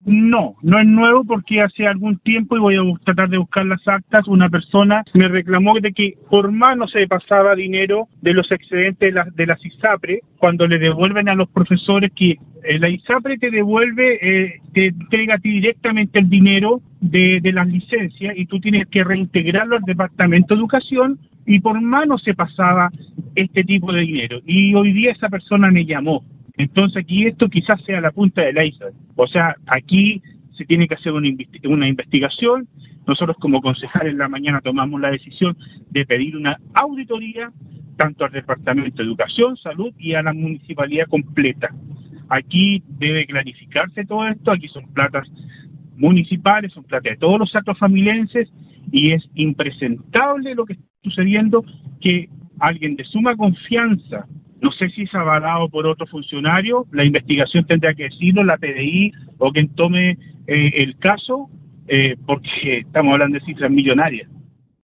No, no es nuevo porque hace algún tiempo, y voy a tratar de buscar las actas, una persona me reclamó de que por mano se pasaba dinero de los excedentes de las ISAPRE, cuando le devuelven a los profesores que la ISAPRE te devuelve, te entrega a ti directamente el dinero de las licencias y tú tienes que reintegrarlo al Departamento de Educación, y por mano se pasaba este tipo de dinero. Y hoy día esa persona me llamó. Entonces aquí esto quizás sea la punta del iceberg. O sea, aquí se tiene que hacer una investigación. Nosotros como concejales en la mañana tomamos la decisión de pedir una auditoría tanto al Departamento de Educación, Salud y a la municipalidad completa. Aquí debe clarificarse todo esto. Aquí son platas municipales, son plata de todos los actos familiares, y es impresentable lo que está sucediendo, que alguien de suma confianza, no sé si es avalado por otro funcionario, la investigación tendrá que decirlo, la PDI o quien tome el caso, porque estamos hablando de cifras millonarias.